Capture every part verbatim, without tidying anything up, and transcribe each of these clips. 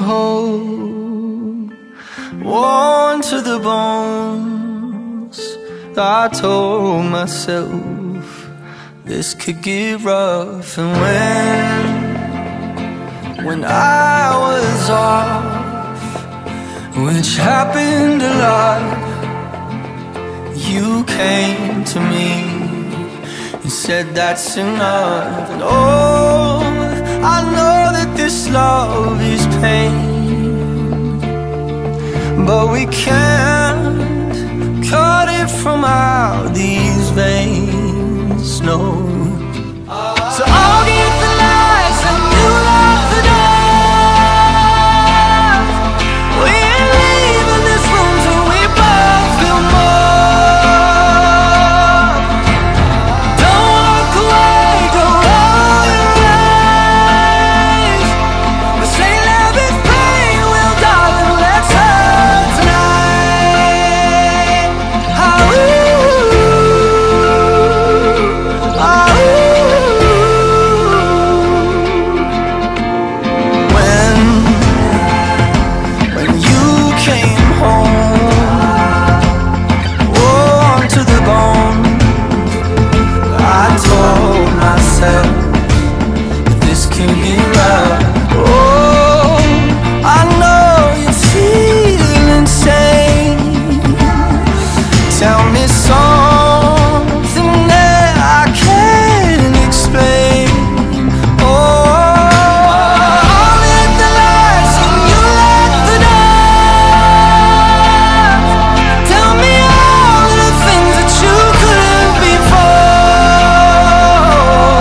hold, worn to the bones. I told myself this could get rough. And when, when I was off, which happened a lot, you came to me and said that's enough. And oh, I know that this love is pain, but we can't cut it from out these veins, no. So I'll get the lights and you lock the door. We ain't leaving this room till we both feel more. Don't walk away, don't roll your eyes. But say love is pain, well darling, let's hurt tonight. Oh, oh. When, when you came home, worn to the bone, I told myself this can get rough. Oh, I know you feel insane. Tell me something that I can't explain. Oh, I'll hit the lights and you lock the door. Tell me all of the things that you couldn't before.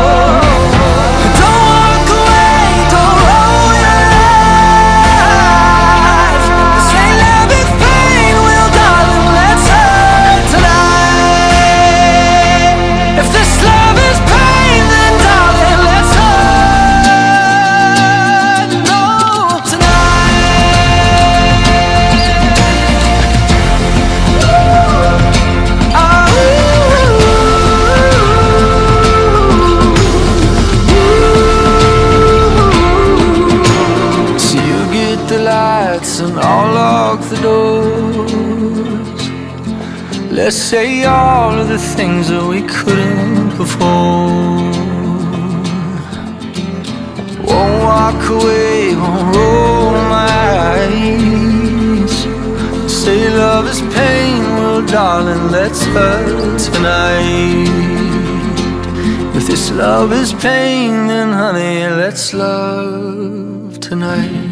Don't walk away, don't roll your eyes. Say love is pain, well darling, let's hurt tonight. If this love is pain, then darling, let's hurt, no, tonight. So you get the lights and I'll lock the doors. Let's say all of the things that we couldn't before. Won't walk away, won't roll my eyes. Say love is pain, well darling, let's hurt tonight. If this love is pain, then honey, let's love tonight.